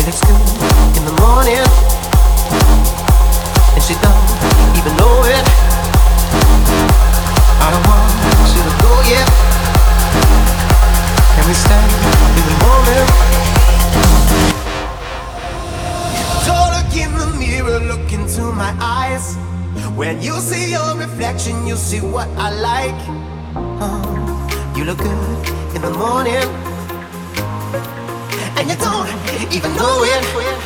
looks good in the morning, and she don't even know it. I don't want you to go yet. Can we stay in the moment? Don't look in the mirror, look into my eyes. When you see your reflection, you see what I like. You look good in the morning, and you don't even know it.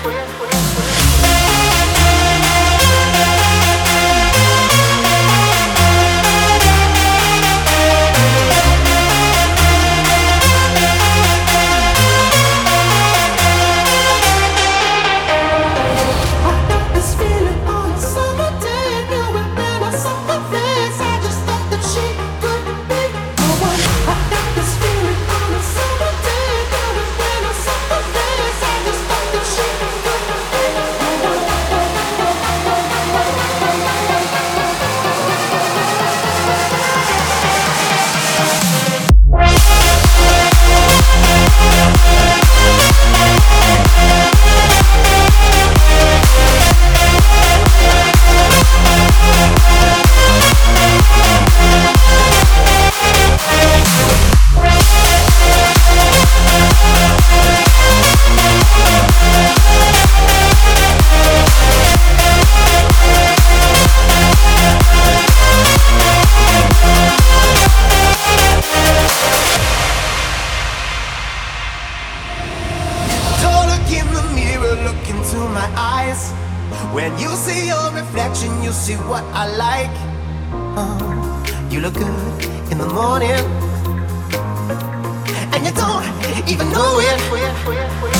Look into my eyes. When you see your reflection, you see what I like. You look good in the morning, and you don't even know it.